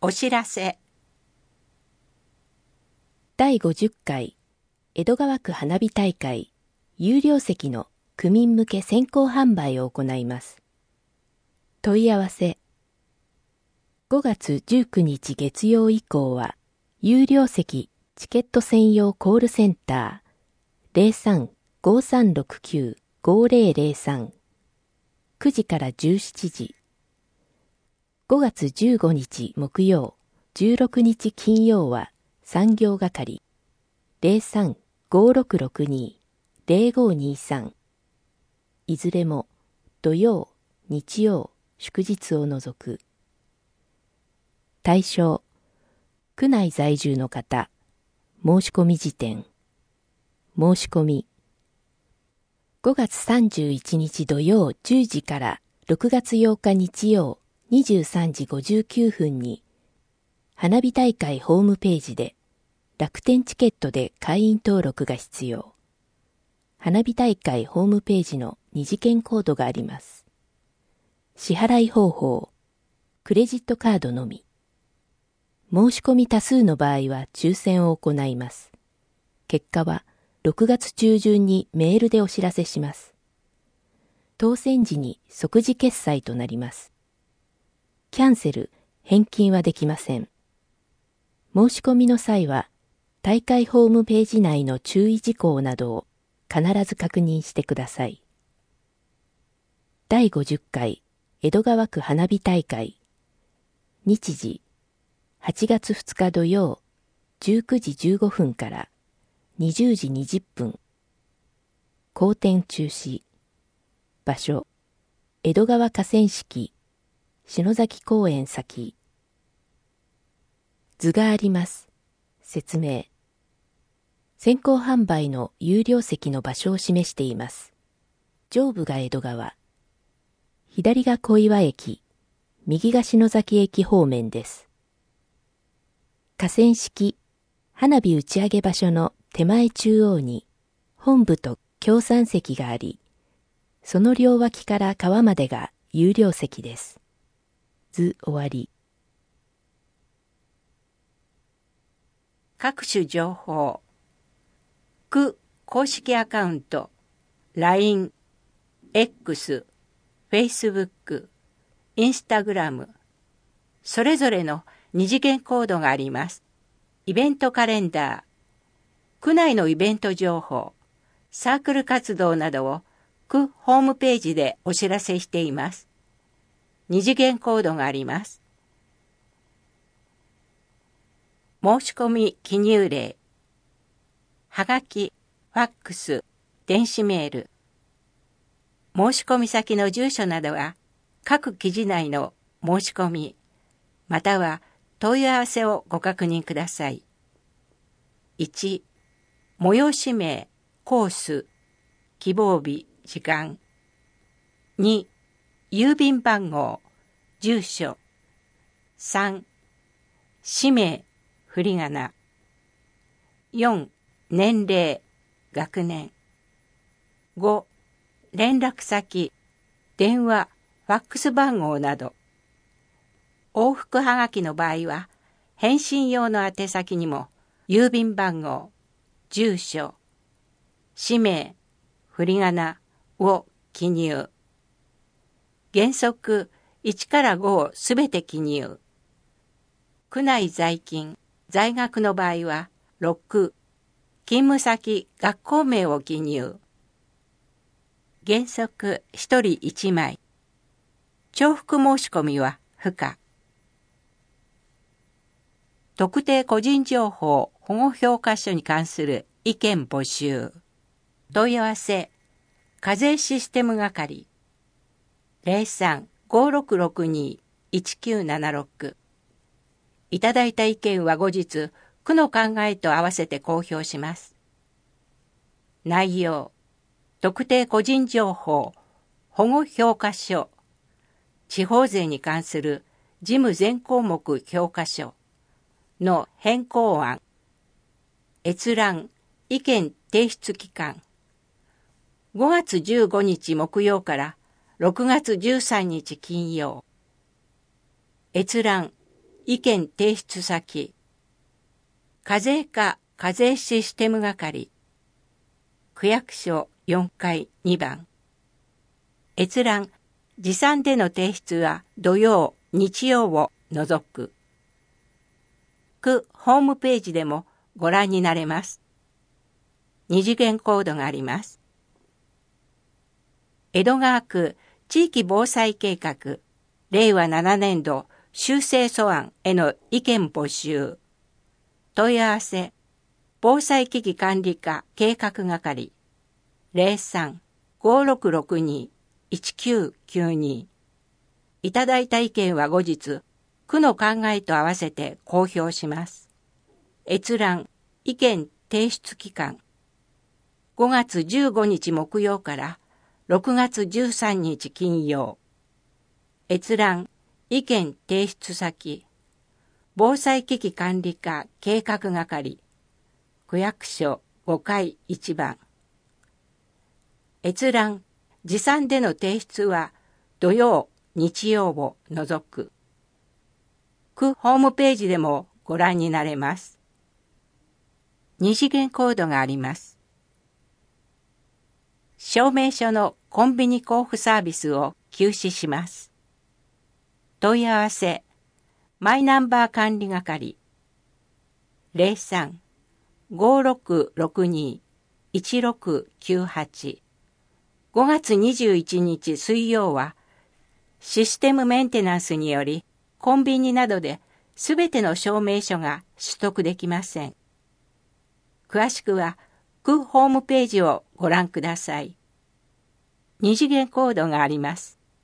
お知らせ。 第50回江戸川区花火大会有料席の区民向け先行販売を行います。問い合わせ。5月19日月曜以降は有料席チケット専用コールセンター 03-5369-5003 9時から17時。5月15日木曜、16日金曜は産業係 03-5662-0523 いずれも土曜、日曜、祝日を除く。対象、区内在住の方、申し込み時点。申し込み。5月31日土曜10時から6月8日日曜23時59分に、花火大会ホームページで楽天チケットで会員登録が必要。花火大会ホームページの二次元コードがあります。支払い方法、クレジットカードのみ。申し込み多数の場合は抽選を行います。結果は6月中旬にメールでお知らせします。当選時に即時決済となります。キャンセル、返金はできません。申し込みの際は、大会ホームページ内の注意事項などを必ず確認してください。第50回江戸川区花火大会。日時、8月2日土曜、19時15分から20時20分。後転中止。場所、江戸川河川敷。篠崎公園先。図があります。説明。先行販売の有料席の場所を示しています。上部が江戸川。左が小岩駅。右が篠崎駅方面です。河川敷、花火打ち上げ場所の手前中央に本部と協賛席があり、その両脇から川までが有料席です。図終わり。 各種情報。区公式アカウント、LINE、X、Facebook、Instagram、それぞれの二次元コードがあります。イベントカレンダー、区内のイベント情報、サークル活動などを区ホームページでお知らせしています。二次元コードがあります。申し込み記入例。はがき、ファックス、電子メール。申し込み先の住所などは各記事内の申し込み、または問い合わせをご確認ください。1、催し名、コース、希望日、時間。2、郵便番号、住所。3、氏名、振り仮名。4、年齢、学年。5、連絡先、電話、ファックス番号など。往復はがきの場合は、返信用の宛先にも、郵便番号、住所、氏名、振り仮名を記入。原則1から5をすべて記入。区内在勤、在学の場合は6、勤務先、学校名を記入。原則1人1枚。重複申し込みは不可。特定個人情報保護評価書に関する意見募集。問い合わせ、課税システム係。03-5662-1976。いただいた意見は後日、区の考えと合わせて公表します。内容、特定個人情報保護評価書、地方税に関する事務全項目評価書の変更案、閲覧、意見提出期間、5月15日木曜から6月13日金曜。閲覧、 意見提出先、課税課課税システム係、区役所4階2番。閲覧、持参での提出は土曜、日曜を除く。区ホームページでもご覧になれます。二次元コードがあります。江戸川区地域防災計画、令和7年度修正素案への意見募集。問い合わせ、防災危機管理課計画係、03-5662-1992。いただいた意見は後日、区の考えと合わせて公表します。閲覧、意見提出期間。5月15日木曜から6月13日金曜。閲覧、意見提出先。防災危機管理課計画係。区役所5階1番。閲覧、持参での提出は土曜、日曜を除く。区ホームページでもご覧になれます。二次元コードがあります。証明書のコンビニ交付サービスを休止します。問い合わせ、マイナンバー管理係、03-5662-1698。5月21日水曜は、システムメンテナンスにより、コンビニなどですべての証明書が取得できません。詳しくは、区ホームページをご覧ください。二次元コードがあります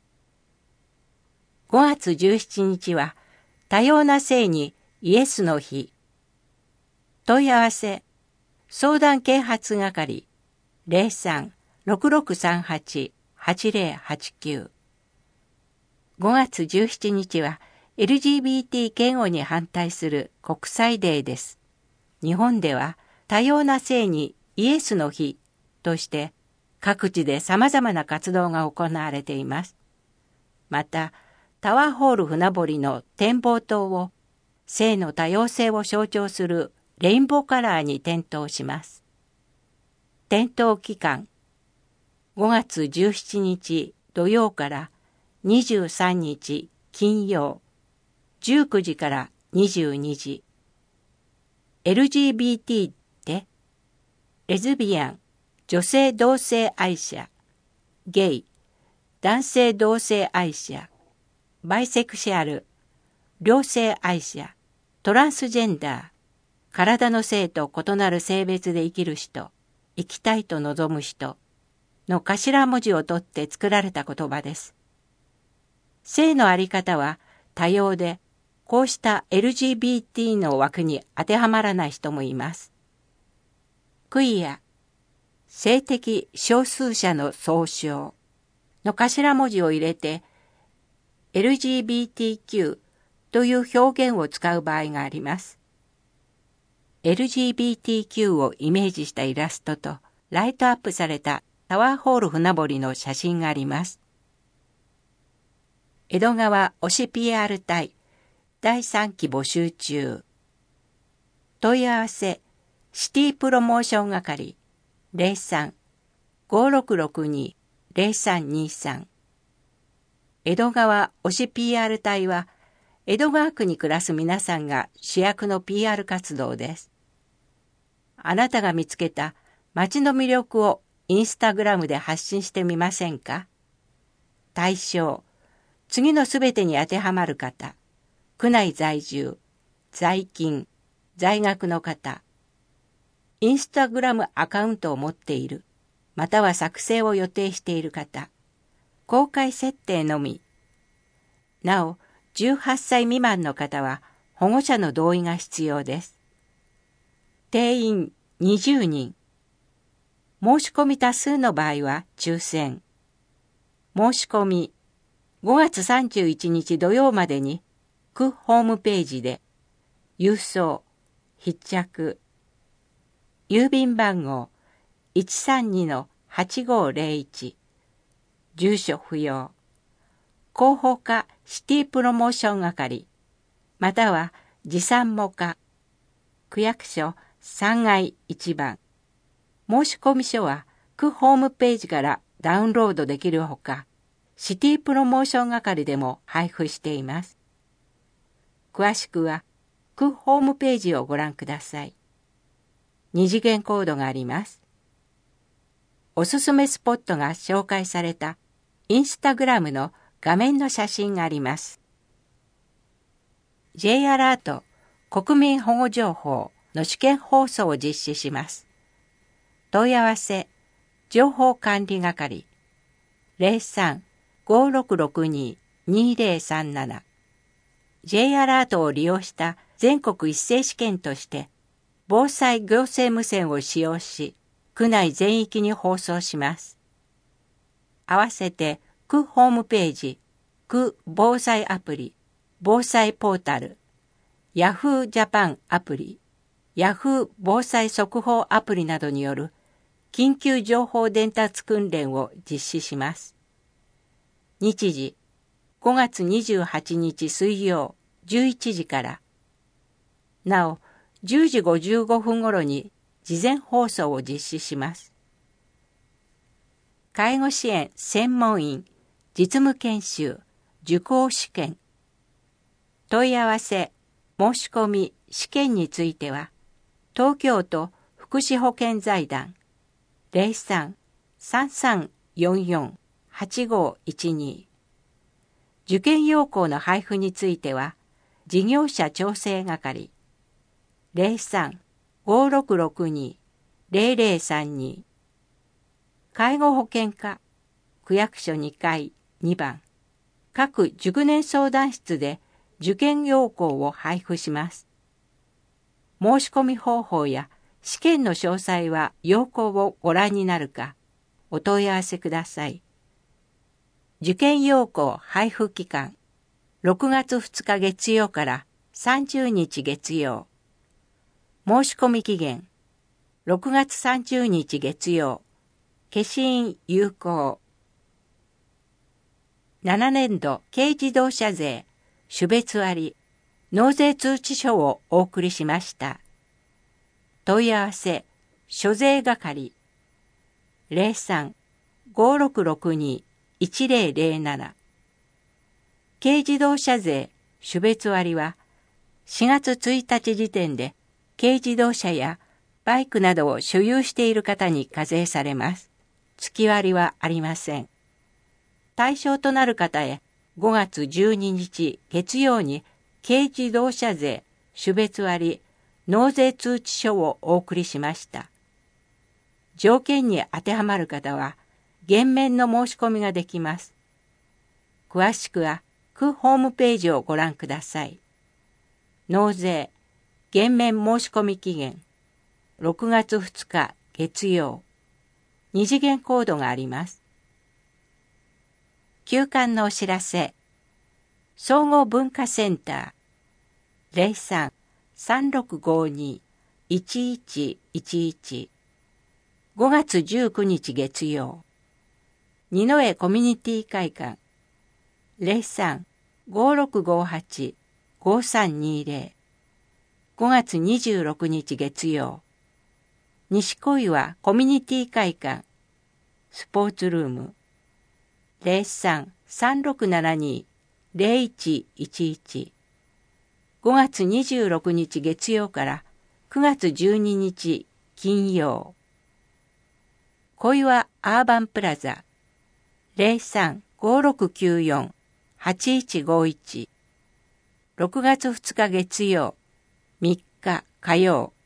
。5月17日は、多様な性にイエスの日。問い合わせ、相談啓発係、03-6638-8089。5月17日は、LGBT 嫌悪に反対する国際デーです。日本では、多様な性にイエスの日として各地で様々な活動が行われています。また、タワーホール船堀の展望塔を性の多様性を象徴するレインボーカラーに点灯します。点灯期間、5月17日土曜から23日金曜、19時から22時。LGBTってレズビアン、女性同性愛者、ゲイ、男性同性愛者、バイセクシャル、両性愛者、トランスジェンダー、体の性と異なる性別で生きる人、生きたいと望む人の頭文字を取って作られた言葉です。性のあり方は多様で、こうした LGBT の枠に当てはまらない人もいます。クイア、性的少数者の総称の頭文字を入れて LGBTQ という表現を使う場合があります。LGBTQ をイメージしたイラストとライトアップされたタワーホール船堀の写真があります。江戸川推し PR 隊第3期募集中。問い合わせ、シティプロモーション係 03-5662-0323。江戸川推し PR 隊は、江戸川区に暮らす皆さんが主役の PR 活動です。あなたが見つけた街の魅力をインスタグラムで発信してみませんか？対象、次のすべてに当てはまる方、区内在住、在勤、在学の方、インスタグラムアカウントを持っている、または作成を予定している方、公開設定のみ。なお、18歳未満の方は保護者の同意が必要です。定員20人。申し込み多数の場合は抽選。申し込み5月31日土曜までに区ホームページで郵送、必着、郵便番号 132-8501、住所不要、広報課シティプロモーション係、 または持参もか、区役所3階1番。申込書は区ホームページからダウンロードできるほか、シティプロモーション係でも配布しています。詳しくは区ホームページをご覧ください。二次元コードがあります。おすすめスポットが紹介されたインスタグラムの画面の写真があります。J アラート国民保護情報の試験放送を実施します。問い合わせ情報管理係 03-5662-2037 J アラートを利用した全国一斉試験として防災行政無線を使用し、区内全域に放送します。合わせて区ホームページ、区防災アプリ、防災ポータル、Yahoo! ジャパンアプリ、Yahoo! 防災速報アプリなどによる緊急情報伝達訓練を実施します。日時、5月28日水曜11時から。なお、10時55分頃に事前放送を実施します。介護支援専門員実務研修受講試験問い合わせ申し込み試験については東京都福祉保険財団 03-3344-8512 受験要項の配布については事業者調整係 03-5662-0032 介護保険課区役所2階2番各熟年相談室で受験要項を配布します。申し込み方法や試験の詳細は要項をご覧になるかお問い合わせください。受験要項配布期間6月2日月曜から30日月曜。申し込み期限6月30日月曜。消印有効。7年度軽自動車税種別割納税通知書をお送りしました。問い合わせ諸税係 03-5662-1007 軽自動車税種別割は4月1日時点で軽自動車やバイクなどを所有している方に課税されます。月割りはありません。対象となる方へ5月12日月曜に軽自動車税種別割納税通知書をお送りしました。条件に当てはまる方は減免の申し込みができます。詳しくは区ホームページをご覧ください。納税減免申し込み期限6月2日月曜。二次元コードがあります。休館のお知らせ。総合文化センター 03-3652-1111 5月19日月曜。二上コミュニティ会館 03-5658-5320 5月26日月曜。西小岩コミュニティ会館スポーツルーム 03-3672-0111 5月26日月曜から9月12日金曜。小岩アーバンプラザ 03-5694-8151 6月2日月曜3日火曜